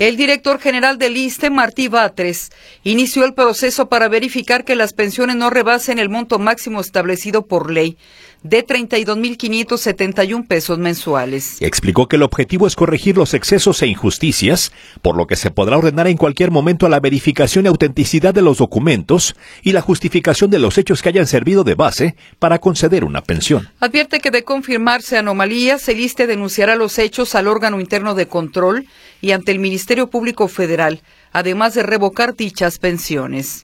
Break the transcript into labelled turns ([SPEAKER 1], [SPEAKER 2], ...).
[SPEAKER 1] El director general del ISSSTE, Martí Batres, inició el proceso para verificar que las pensiones no rebasen el monto máximo establecido por ley de 32,571 pesos mensuales.
[SPEAKER 2] Explicó que el objetivo es corregir los excesos e injusticias, por lo que se podrá ordenar en cualquier momento a la verificación y autenticidad de los documentos y la justificación de los hechos que hayan servido de base para conceder una pensión.
[SPEAKER 1] Advierte que de confirmarse anomalías, el ISSSTE denunciará los hechos al órgano interno de control y ante el Ministerio Público Federal, además de revocar dichas pensiones.